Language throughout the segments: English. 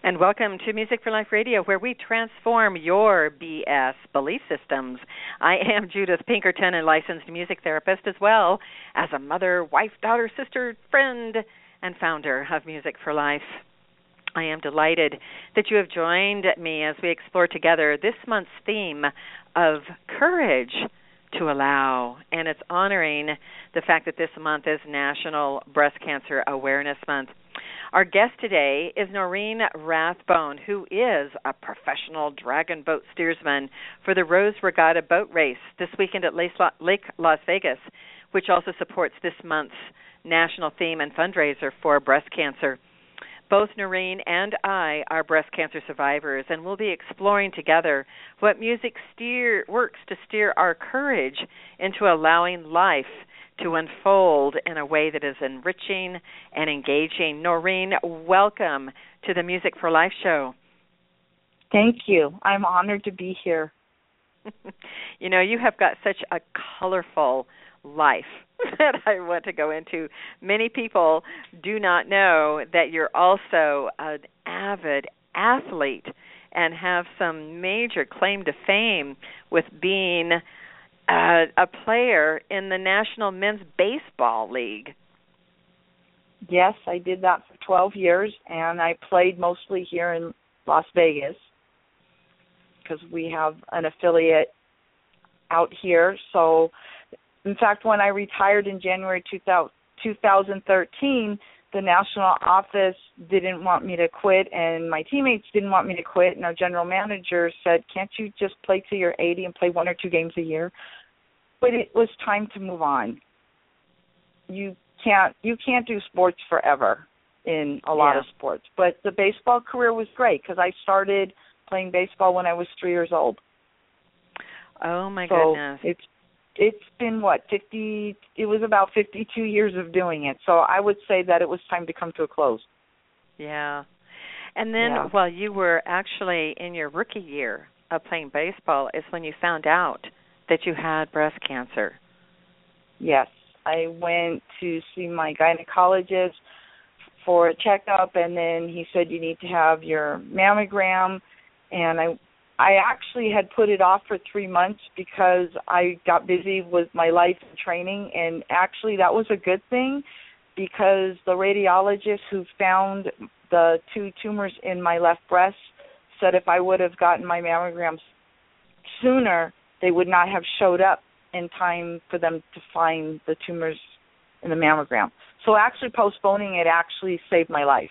And welcome to Music for Life Radio, where we transform your BS belief systems. I am Judith Pinkerton, a licensed music therapist, as well as a mother, wife, daughter, sister, friend, and founder of Music for Life. I am delighted that you have joined me as we explore together this month's theme of courage to allow, and it's honoring the fact that this month is National Breast Cancer Awareness Month. Our guest today is Noreen Rathbone, who is a professional dragon boat steersman for the Rose Regatta Boat Race this weekend at Lake Las Vegas, which also supports this month's national theme and fundraiser for breast cancer. Both Noreen and I are breast cancer survivors, and we'll be exploring together what music works to steer our courage into allowing life to unfold in a way that is enriching and engaging. Noreen, welcome to the Music for Life show. Thank you. I'm honored to be here. You know, you have got such a colorful life that I want to go into. Many people do not know that you're also an avid athlete and have some major claim to fame with being a player in the National Men's Baseball League. Yes, I did that for 12 years, and I played mostly here in Las Vegas because we have an affiliate out here. So, in fact, when I retired in January 2013, the national office didn't want me to quit, and my teammates didn't want me to quit, and our general manager said, can't you just play till you're 80 and play 1 or 2 games a year? But it was time to move on. You can't do sports forever in a lot of sports. But the baseball career was great because I started playing baseball when I was 3 years old. Oh, my goodness. It's been, 50, it was about 52 years of doing it. So I would say that it was time to come to a close. Yeah. And then while you were actually in your rookie year of playing baseball is when you found out that you had breast cancer. Yes. I went to see my gynecologist for a checkup, and then he said you need to have your mammogram, and I actually had put it off for 3 months because I got busy with my life and training, and actually that was a good thing because the radiologist who found the 2 tumors in my left breast said if I would have gotten my mammograms sooner, they would not have showed up in time for them to find the tumors in the mammogram. So actually postponing it actually saved my life.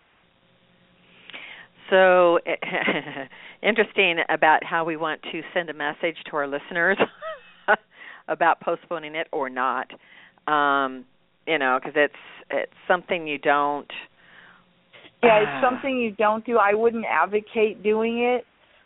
So interesting about how we want to send a message to our listeners about postponing it or not. Because it's something you don't. Yeah, it's something you don't do. I wouldn't advocate doing it.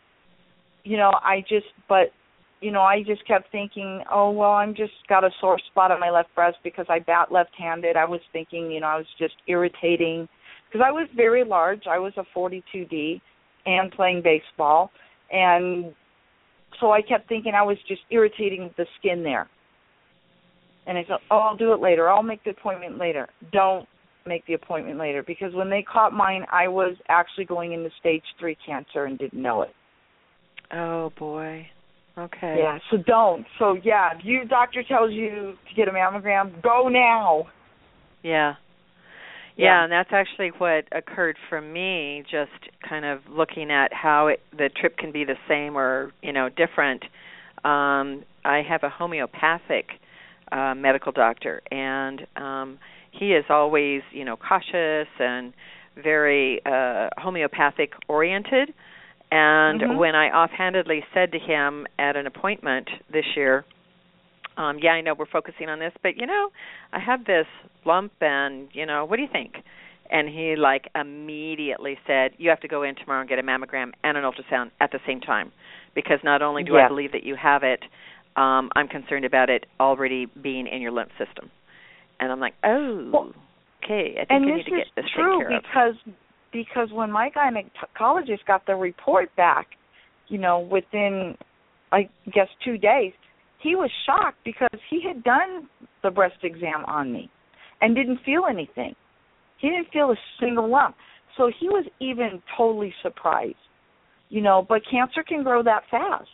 I just kept thinking, I'm just got a sore spot on my left breast because I bat left-handed. I was thinking, I was just irritating because I was very large. I was a 42D and playing baseball. And so I kept thinking I was just irritating the skin there. And I thought, I'll do it later. I'll make the appointment later. Don't make the appointment later because when they caught mine, I was actually going into stage 3 cancer and didn't know it. Oh, boy. Okay. Yeah, so don't. So, if your doctor tells you to get a mammogram, go now. Yeah, and that's actually what occurred for me, just kind of looking at how the trip can be the same or, different. I have a homeopathic medical doctor, and he is always, cautious and very homeopathic-oriented. And when I offhandedly said to him at an appointment this year, I know we're focusing on this, but, I have this lump and, what do you think? And he, immediately said, you have to go in tomorrow and get a mammogram and an ultrasound at the same time because not only do I believe that you have it, I'm concerned about it already being in your lymph system. And I'm like, okay, I think I need to get this taken care of. Because when my gynecologist got the report back, within, I guess, 2 days, he was shocked because he had done the breast exam on me and didn't feel anything. He didn't feel a single lump. So he was even totally surprised, but cancer can grow that fast.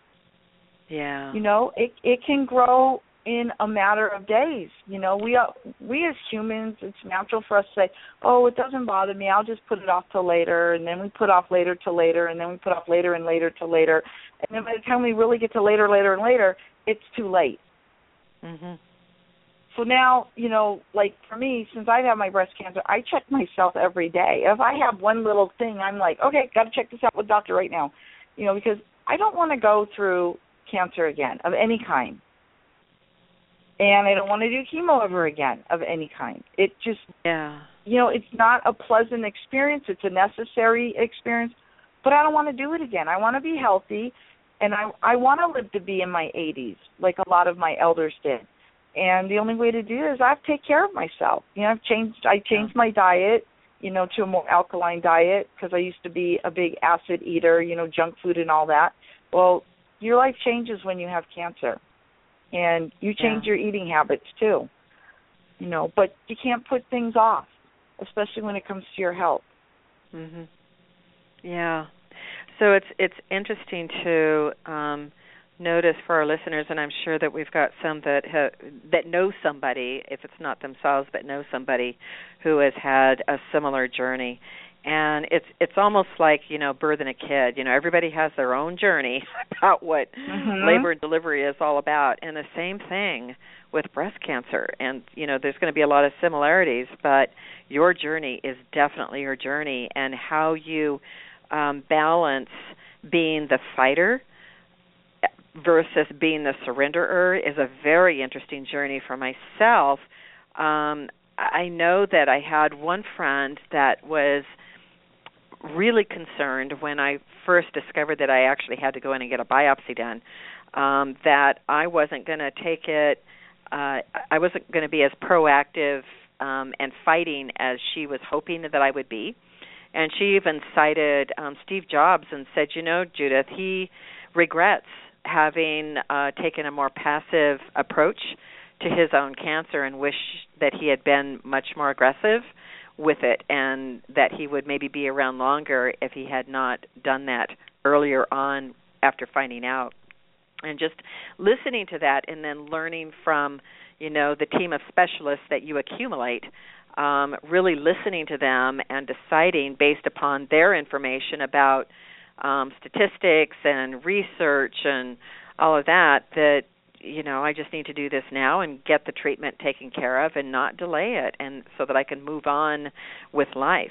Yeah. It can grow in a matter of days. We as humans, it's natural for us to say, oh, it doesn't bother me, I'll just put it off till later, and then we put off later to later, and then we put off later and later to later, and then by the time we really get to later and later, it's too late. Mhm. So now, like for me, since I've had my breast cancer, I check myself every day. If I have one little thing, I'm like, okay, got to check this out with the doctor right now, because I don't want to go through cancer again of any kind. And I don't want to do chemo ever again of any kind. It just, it's not a pleasant experience. It's a necessary experience, but I don't want to do it again. I want to be healthy, and I want to live to be in my 80s like a lot of my elders did. And the only way to do it is I have to take care of myself. I changed my diet, to a more alkaline diet because I used to be a big acid eater, junk food and all that. Well, your life changes when you have cancer. And you change your eating habits too, but you can't put things off, especially when it comes to your health. Mhm. Yeah. So it's interesting to notice for our listeners, and I'm sure that we've got some that know somebody, if it's not themselves, but know somebody who has had a similar journey. And it's almost like, birthing a kid. Everybody has their own journey about what labor and delivery is all about. And the same thing with breast cancer. And, there's going to be a lot of similarities, but your journey is definitely your journey. And how you balance being the fighter versus being the surrenderer is a very interesting journey for myself. I know that I had one friend that was really concerned when I first discovered that I actually had to go in and get a biopsy done, that I wasn't going to take it, I wasn't going to be as proactive and fighting as she was hoping that I would be. And she even cited Steve Jobs and said, Judith, he regrets having taken a more passive approach to his own cancer and wish that he had been much more aggressive with it, and that he would maybe be around longer if he had not done that earlier on after finding out. And just listening to that and then learning from, the team of specialists that you accumulate, really listening to them and deciding based upon their information about statistics and research and all of that, I just need to do this now and get the treatment taken care of and not delay it, and so that I can move on with life.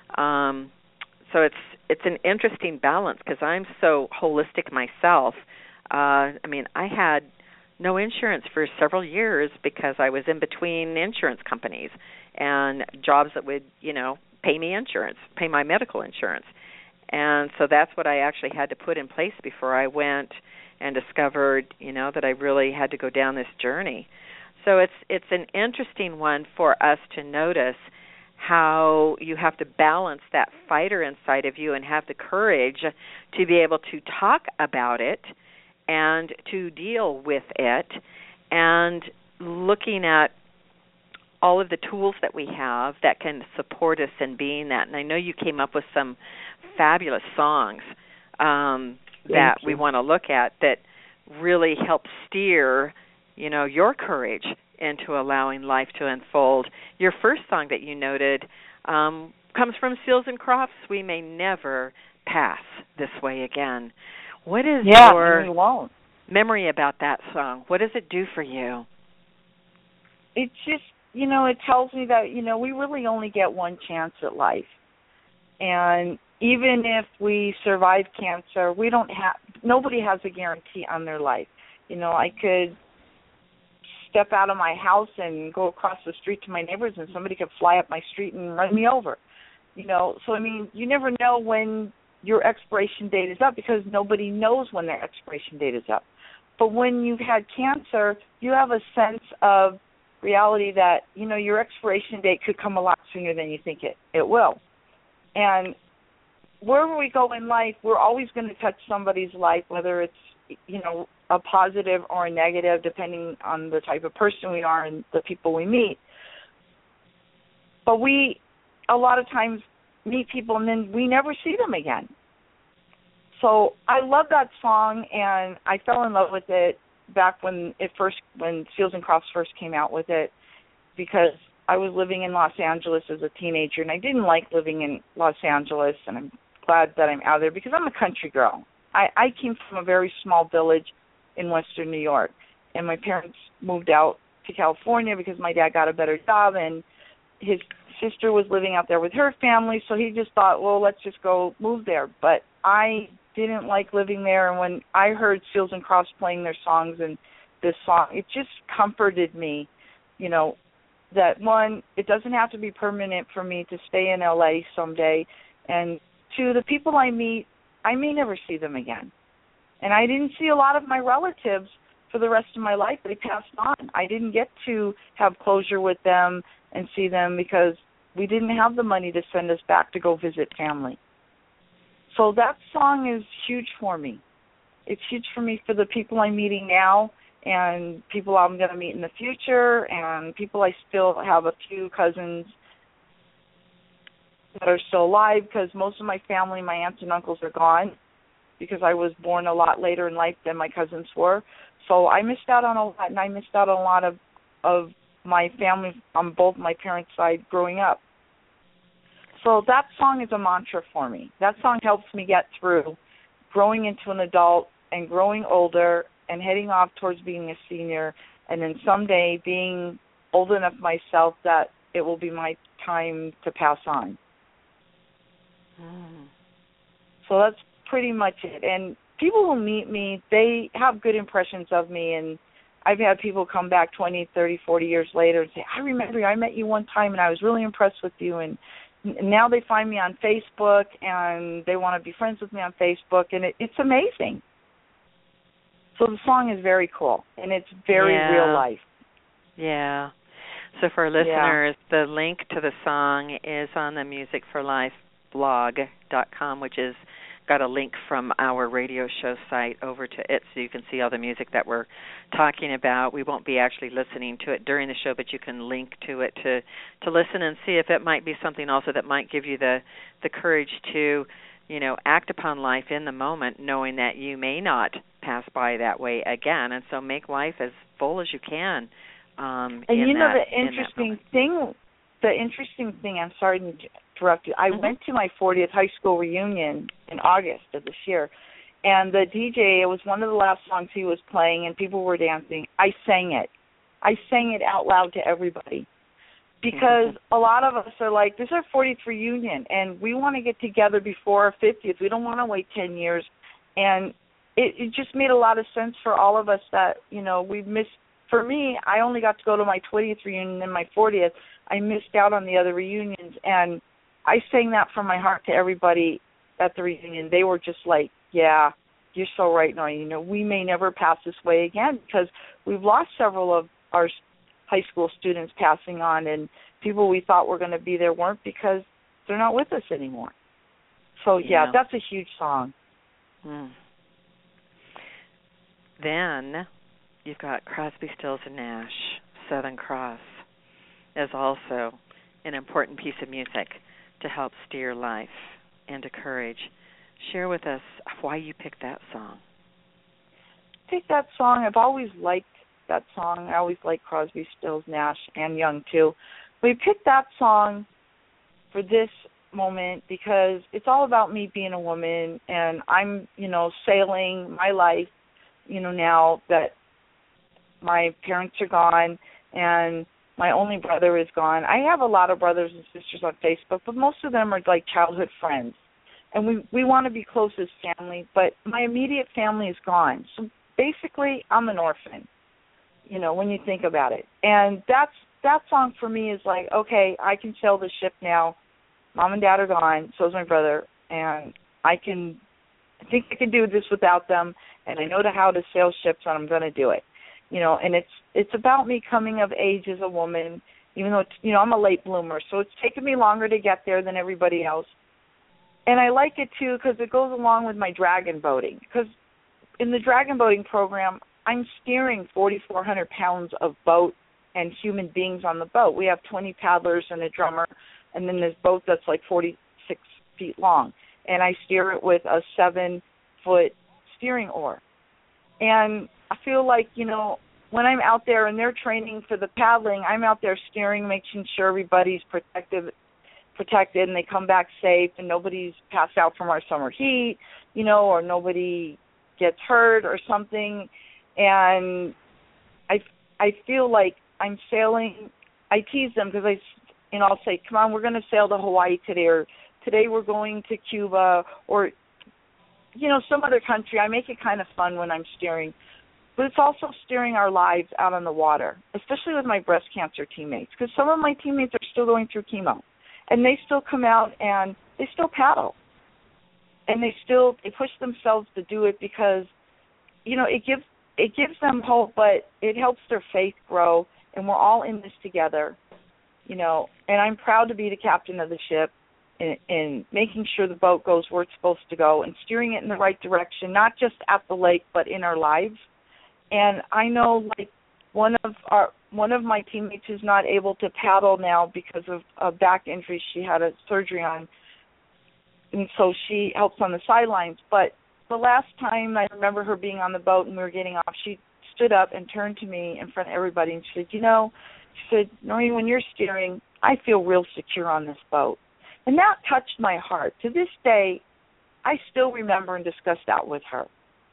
So it's an interesting balance because I'm so holistic myself. I had no insurance for several years because I was in between insurance companies and jobs that would, pay me insurance, pay my medical insurance. And so that's what I actually had to put in place before I went and discovered, that I really had to go down this journey. So it's an interesting one for us to notice how you have to balance that fighter inside of you and have the courage to be able to talk about it and to deal with it, and looking at all of the tools that we have that can support us in being that. And I know you came up with some fabulous songs that we want to look at that really help steer, your courage into allowing life to unfold. Your first song that you noted comes from Seals and Crofts, We May Never Pass This Way Again. What is your memory about that song? What does it do for you? It just, it tells me that, we really only get one chance at life. And even if we survive cancer, nobody has a guarantee on their life. I could step out of my house and go across the street to my neighbors and somebody could fly up my street and run me over. So you never know when your expiration date is up because nobody knows when their expiration date is up. But when you've had cancer, you have a sense of reality that, your expiration date could come a lot sooner than you think it will. And wherever we go in life, we're always going to touch somebody's life, whether it's, a positive or a negative, depending on the type of person we are and the people we meet. But a lot of times, meet people, and then we never see them again. So I love that song, and I fell in love with it back when Seals and Crofts first came out with it, because I was living in Los Angeles as a teenager, and I didn't like living in Los Angeles, and I'm glad that I'm out there because I'm a country girl. I came from a very small village in western New York, and my parents moved out to California because my dad got a better job, and his sister was living out there with her family, so he just thought, well, let's just go move there. But I didn't like living there, and when I heard Seals and Crofts playing their songs and this song, it just comforted me, that one, it doesn't have to be permanent for me to stay in LA someday, and two, the people I meet, I may never see them again. And I didn't see a lot of my relatives for the rest of my life. They passed on. I didn't get to have closure with them and see them because we didn't have the money to send us back to go visit family. So that song is huge for me. It's huge for me for the people I'm meeting now and people I'm going to meet in the future and people I still have a few cousins that are still alive because most of my family, my aunts and uncles are gone because I was born a lot later in life than my cousins were. So I missed out on a lot, and I missed out on a lot of my family on both my parents' side growing up. So that song is a mantra for me. That song helps me get through growing into an adult and growing older and heading off towards being a senior and then someday being old enough myself that it will be my time to pass on. So that's pretty much it. And people who meet me, they have good impressions of me, and I've had people come back 20, 30, 40 years later and say, I remember you, I met you one time and I was really impressed with you, and now they find me on Facebook and they want to be friends with me on Facebook, and it's amazing. So the song is very cool, and it's very real life. Yeah. So for listeners, the link to the song is on the musicforlifeblog.com, which is got a link from our radio show site over to it, so you can see all the music that we're talking about. We won't be actually listening to it during the show, but you can link to it to listen and see if it might be something also that might give you the courage to, act upon life in the moment, knowing that you may not pass by that way again, and so make life as full as you can. And the interesting thing, I'm sorry to interrupt you, I went to my 40th high school reunion in August of this year, and the DJ, it was one of the last songs he was playing, and people were dancing. I sang it. I sang it out loud to everybody, because a lot of us are like, this is our 40th reunion, and we want to get together before our 50th. We don't want to wait 10 years, and it just made a lot of sense for all of us that, we've missed. For me, I only got to go to my 20th reunion and my 40th. I missed out on the other reunions, and I sang that from my heart to everybody at the reunion. They were just like, yeah, you're so right, Noy. We may never pass this way again because we've lost several of our high school students passing on, and people we thought were going to be there weren't because they're not with us anymore. So, that's a huge song. Then you've got Crosby, Stills, and Nash, Southern Cross, as also an important piece of music to help steer life and to courage. Share with us why you picked that song. I picked that song. I've always liked that song. I always liked Crosby, Stills, Nash, and Young, too. We picked that song for this moment because it's all about me being a woman, and I'm, sailing my life, now that my parents are gone and my only brother is gone. I have a lot of brothers and sisters on Facebook, but most of them are like childhood friends. And we want to be close as family, but my immediate family is gone. So basically, I'm an orphan, when you think about it. And that song for me is like, okay, I can sail the ship now. Mom and Dad are gone, so is my brother, and I think I can do this without them, and I know how to sail ships, and I'm going to do it. And it's about me coming of age as a woman, even though, I'm a late bloomer, so it's taken me longer to get there than everybody else. And I like it, too, because it goes along with my dragon boating. Because in the dragon boating program, I'm steering 4,400 pounds of boat and human beings on the boat. We have 20 paddlers and a drummer, and then this boat that's like 40, 6 feet long, and I steer it with a 7-foot steering oar. And I feel like, when I'm out there and they're training for the paddling, I'm out there steering, making sure everybody's protected, and they come back safe, and nobody's passed out from our summer heat, or nobody gets hurt or something. And I feel like I'm sailing. I tease them because I'll say, come on, we're going to sail to Hawaii today, or today we're going to Cuba, or some other country. I make it kind of fun when I'm steering. But it's also steering our lives out on the water, especially with my breast cancer teammates, because some of my teammates are still going through chemo, and they still come out and they still paddle, and they push themselves to do it because, it gives them hope, but it helps their faith grow, and we're all in this together, and I'm proud to be the captain of the ship in making sure the boat goes where it's supposed to go and steering it in the right direction, not just at the lake, but in our lives. And I know, like, one of my teammates is not able to paddle now because of a back injury she had a surgery on, and so she helps on the sidelines. But the last time I remember her being on the boat and we were getting off, she stood up and turned to me in front of everybody and she said, Noreen, when you're steering, I feel real secure on this boat. And that touched my heart. To this day, I still remember and discuss that with her.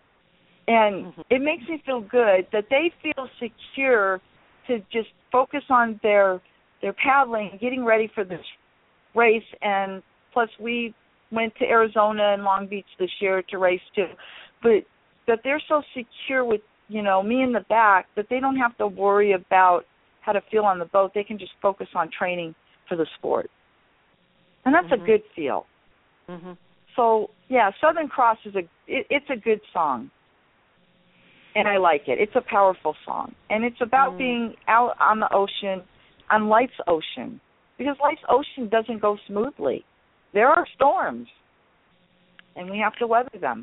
And it makes me feel good that they feel secure to just focus on their paddling, getting ready for this race. And plus, we went to Arizona and Long Beach this year to race too. But that they're so secure with, me in the back that they don't have to worry about how to feel on the boat. They can just focus on training for the sport. And that's a good feel. Mm-hmm. So, yeah, Southern Cross it's a good song. And I like it. It's a powerful song. And it's about being out on the ocean, on life's ocean. Because life's ocean doesn't go smoothly. There are storms. And we have to weather them.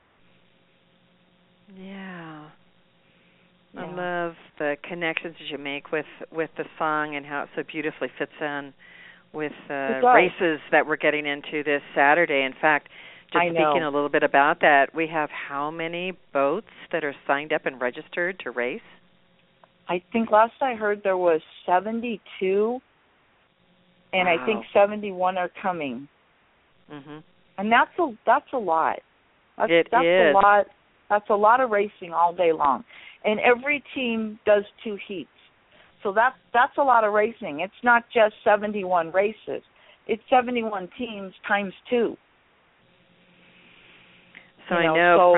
Yeah. I love the connections that you make with the song and how it so beautifully fits in with races that we're getting into this Saturday. In fact, just speaking a little bit about that, we have how many boats that are signed up and registered to race? I think last I heard there was 72, and wow. I think 71 are coming. Mm-hmm. And that's a lot. That's is. A lot. That's a lot of racing all day long. And every team does 2 heats. So that's a lot of racing. It's not just 71 races. It's 71 teams times 2. So I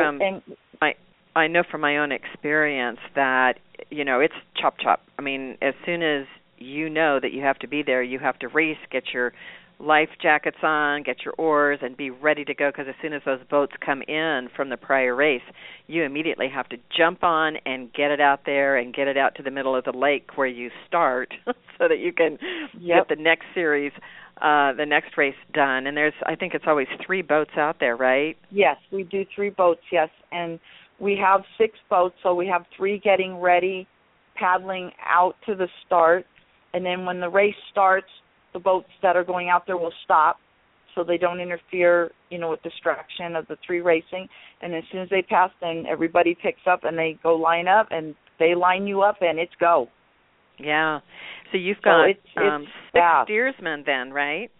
know from my own experience that, it's chop. I mean, as soon as you know that you have to be there, you have to race, get your life jackets on, get your oars, and be ready to go, because as soon as those boats come in from the prior race, you immediately have to jump on and get it out there and get it out to the middle of the lake where you start so that you can get the next series, the next race done. And I think it's always 3 boats out there, right? Yes, we do 3 boats, yes. And we have 6 boats, so we have 3 getting ready, paddling out to the start. And then when the race starts, the boats that are going out there will stop so they don't interfere, with distraction of the 3 racing. And as soon as they pass, then everybody picks up and they go line up, and they line you up, and it's go. Yeah. So you've got it's 6 steersmen then, right?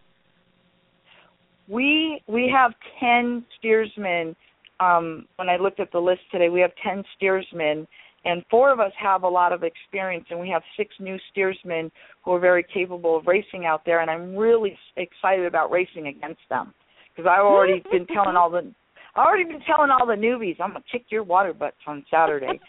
We have 10 steersmen. When I looked at the list today, we have 10 steersmen, and 4 of us have a lot of experience, and we have 6 new steersmen who are very capable of racing out there, and I'm really excited about racing against them because I've already been telling all the newbies, I'm gonna kick your water butts on Saturday,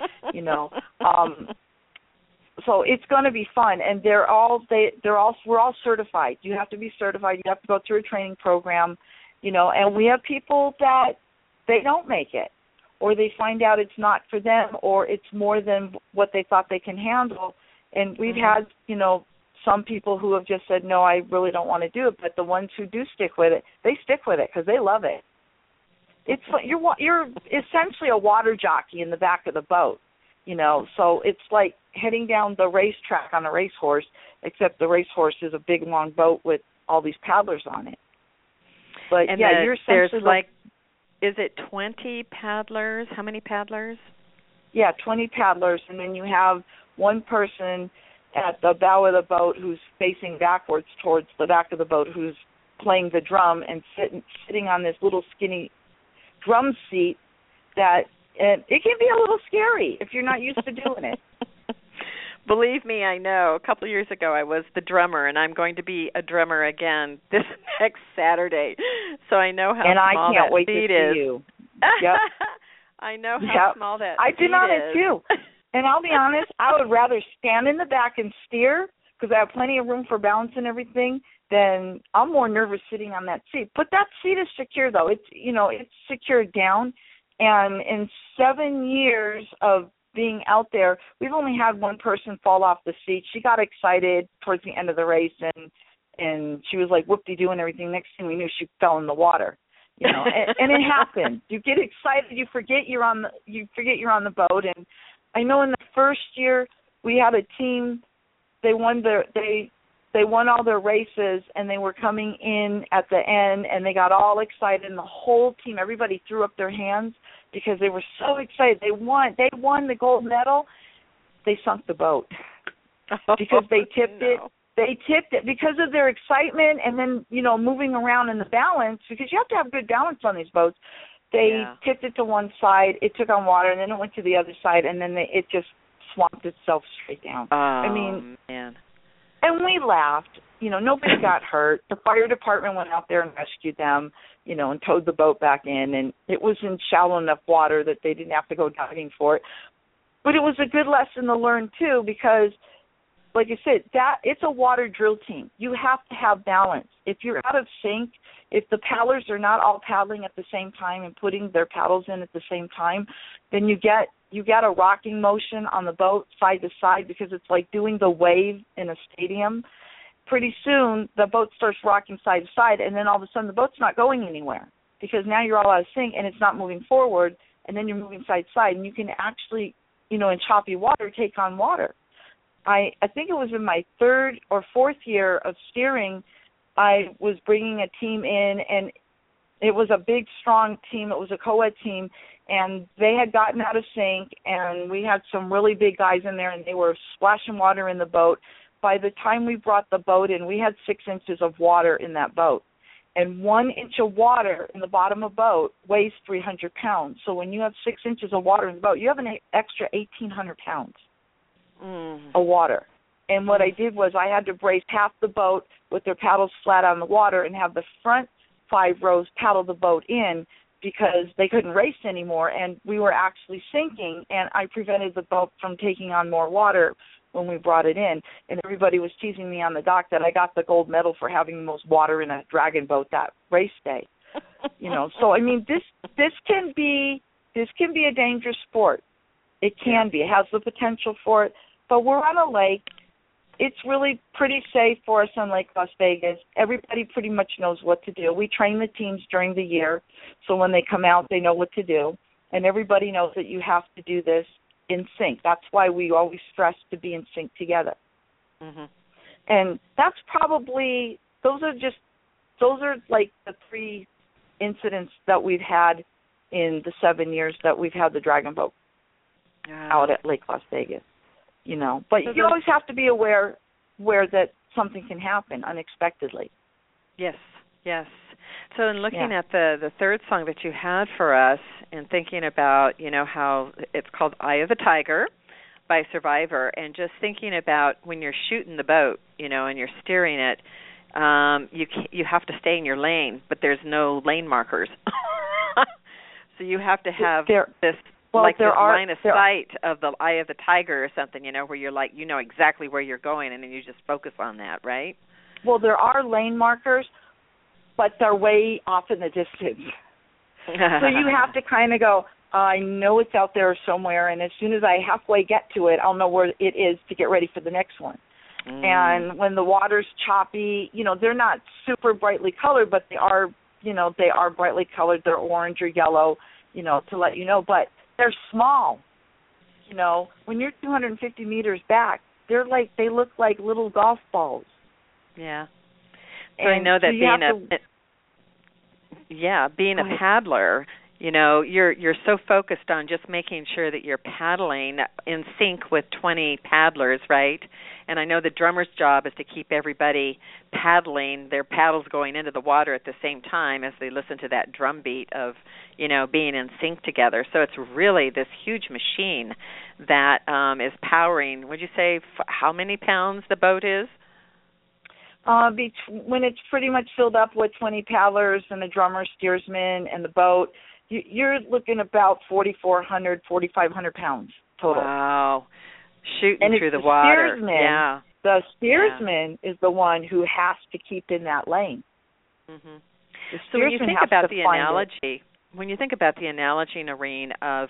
So it's going to be fun, and we're all certified. You have to be certified. You have to go through a training program, and we have people that they don't make it, or they find out it's not for them, or it's more than what they thought they can handle. And we've had, some people who have just said, no, I really don't want to do it, but the ones who do stick with it, they stick with it because they love it. It's like you're essentially a water jockey in the back of the boat. So it's like heading down the racetrack on a racehorse, except the racehorse is a big, long boat with all these paddlers on it. But and yeah, you're there's essentially like, is it 20 paddlers? How many paddlers? Yeah, 20 paddlers, and then you have one person at the bow of the boat who's facing backwards towards the back of the boat who's playing the drum and sitting on this little skinny drum seat that it can be a little scary if you're not used to doing it. Believe me, I know. A couple of years ago, I was the drummer, and I'm going to be a drummer again this next Saturday. So I know how and small I can't that wait seat to is. see you. Yep. I know how small that I've seat been on is. it too. And I'll be honest, I would rather stand in the back and steer because I have plenty of room for balance and everything. Then I'm more nervous sitting on that seat. But that seat is secure though. It's secured down. And in 7 years of being out there, we've only had one person fall off the seat. She got excited towards the end of the race and she was like whoop-de-doo and everything. Next thing we knew, she fell in the water. And it happened. You get excited, you forget you're on the boat. And I know in the first year we had a team. They won all their races, and they were coming in at the end, and they got all excited. And the whole team, everybody threw up their hands because they were so excited. They won the gold medal. They sunk the boat because they tipped it. They tipped it because of their excitement and then, moving around in the balance, because you have to have good balance on these boats. They tipped it to one side, it took on water, and then it went to the other side, and then it just swamped itself straight down. Man. And we laughed. Nobody got hurt. The fire department went out there and rescued them, and towed the boat back in, and it was in shallow enough water that they didn't have to go diving for it. But it was a good lesson to learn, too, because like I said, it's a water drill team. You have to have balance. If you're out of sync, if the paddlers are not all paddling at the same time and putting their paddles in at the same time, then you get a rocking motion on the boat side to side because it's like doing the wave in a stadium. Pretty soon, the boat starts rocking side to side, and then all of a sudden the boat's not going anywhere because now you're all out of sync and it's not moving forward, and then you're moving side to side, and you can actually, in choppy water, take on water. I think it was in my third or fourth year of steering, I was bringing a team in, and it was a big, strong team. It was a co-ed team, and they had gotten out of sync, and we had some really big guys in there, and they were splashing water in the boat. By the time we brought the boat in, we had 6 inches of water in that boat. And 1 inch of water in the bottom of a boat weighs 300 pounds. So when you have 6 inches of water in the boat, you have an extra 1,800 pounds. Of water. And what I did was I had to brace half the boat with their paddles flat on the water and have the front 5 rows paddle the boat in because they couldn't race anymore, and we were actually sinking, and I prevented the boat from taking on more water when we brought it in. And everybody was teasing me on the dock that I got the gold medal for having the most water in a dragon boat that race day. So I mean this can be a dangerous sport. It can be. It has the potential for it. But we're on a lake. It's really pretty safe for us on Lake Las Vegas. Everybody pretty much knows what to do. We train the teams during the year, so when they come out, they know what to do. And everybody knows that you have to do this in sync. That's why we always stress to be in sync together. Mm-hmm. And that's probably, those are like the 3 incidents that we've had in the 7 years that we've had the Dragon Boat out at Lake Las Vegas. But you always have to be aware that something can happen unexpectedly. Yes. So in looking at the third song that you had for us and thinking about, how it's called Eye of the Tiger by Survivor, and just thinking about when you're shooting the boat, and you're steering it, you have to stay in your lane, but there's no lane markers. So you have to have this line of sight of the eye of the tiger or something, where you're like, exactly where you're going, and then you just focus on that, right? Well, there are lane markers, but they're way off in the distance. So you have to kind of go, I know it's out there somewhere, and as soon as I halfway get to it, I'll know where it is to get ready for the next one. And when the water's choppy, they're not super brightly colored, but they are brightly colored. They're orange or yellow, to let you know. But they're small. When you're 250 meters back, they look like little golf balls. Yeah. So I know that being a paddler, you're so focused on just making sure that you're paddling in sync with 20 paddlers, right? And I know the drummer's job is to keep everybody paddling, their paddles going into the water at the same time as they listen to that drum beat of, being in sync together. So it's really this huge machine that is powering, would you say, how many pounds the boat is? When it's pretty much filled up with 20 paddlers and the drummer, steersman, and the boat, you're looking about 4,400, 4,500 pounds total. Wow. Shooting and through the water. Steersman, the steersman is the one who has to keep in that lane. Mm-hmm. So when you think about the analogy, Noreen, of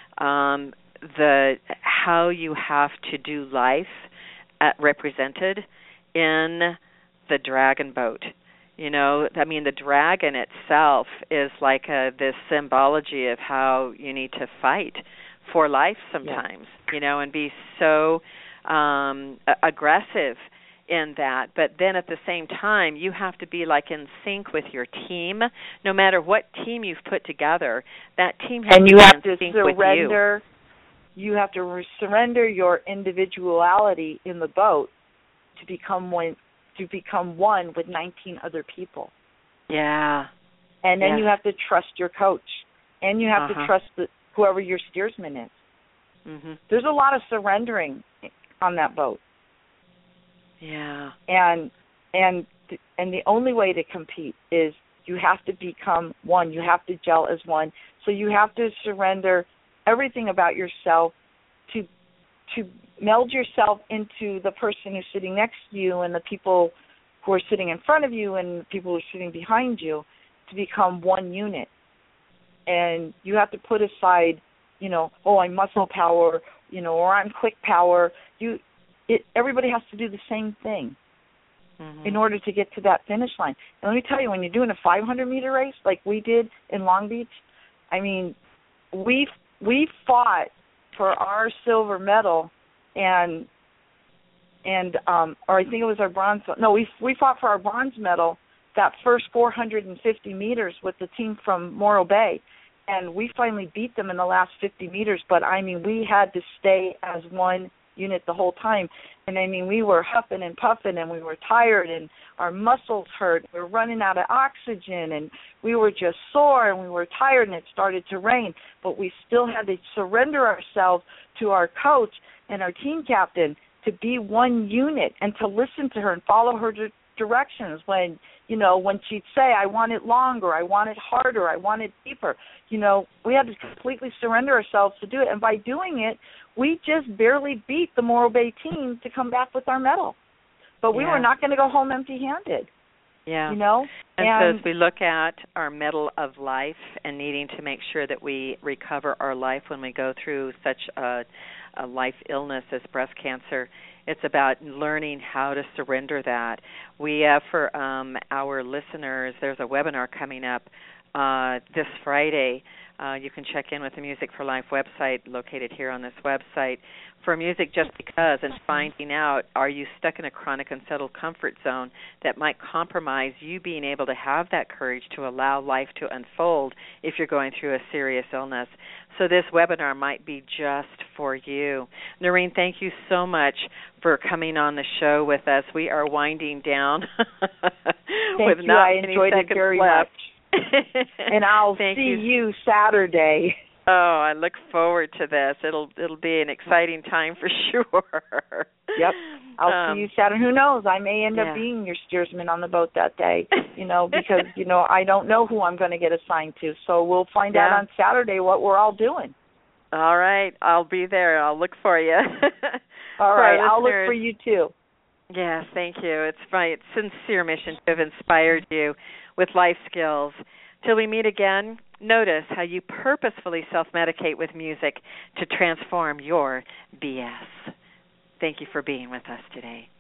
how you have to do life represented in the dragon boat. The dragon itself is like this symbology of how you need to fight for life sometimes, and be so aggressive in that. But then at the same time, you have to be like in sync with your team. No matter what team you've put together, that team has to be in sync with you. You have to surrender your individuality in the boat to become one with 19 other people. Yeah. And then you have to trust your coach. And you have to trust whoever your steersman is. Mm-hmm. There's a lot of surrendering on that boat. Yeah. And the only way to compete is you have to become one. You have to gel as one. So you have to surrender everything about yourself to meld yourself into the person who's sitting next to you and the people who are sitting in front of you and the people who are sitting behind you to become one unit. And you have to put aside, I'm muscle power, or I'm quick power. Everybody has to do the same thing in order to get to that finish line. And let me tell you, when you're doing a 500-meter race like we did in Long Beach, we fought for our silver medal, or I think it was our bronze. No, we fought for our bronze medal that first 450 meters with the team from Morro Bay, and we finally beat them in the last 50 meters. But we had to stay as one unit the whole time, and we were huffing and puffing, and we were tired, and our muscles hurt. We were running out of oxygen, and we were just sore, and we were tired, and it started to rain. But we still had to surrender ourselves to our coach and our team captain to be one unit and to listen to her and follow her directions when she'd say, I want it longer, I want it harder, I want it deeper. We had to completely surrender ourselves to do it. And by doing it, we just barely beat the Morro Bay team to come back with our medal. But we were not going to go home empty-handed. Yeah. And so as we look at our medal of life and needing to make sure that we recover our life when we go through such a life illness as breast cancer, it's about learning how to surrender that. We, for our listeners, there's a webinar coming up this Friday. You can check in with the Music for Life website located here on this website for Music Just Because, and finding out, are you stuck in a chronic unsettled comfort zone that might compromise you being able to have that courage to allow life to unfold if you're going through a serious illness. So this webinar might be just for you. Noreen, thank you so much for coming on the show with us. We are winding down with not many seconds it very left. Much. And I'll see you Saturday. Oh, I look forward to this. It'll be an exciting time for sure. Yep. I'll see you Saturday. Who knows? I may end up being your steersman on the boat that day, because, I don't know who I'm going to get assigned to. So we'll find out on Saturday what we're all doing. All right. I'll be there. I'll look for you. All right. I'll look for you, too. Yes, thank you. It's my sincere mission to have inspired you with life skills. Till we meet again, notice how you purposefully self-medicate with music to transform your BS. Thank you for being with us today.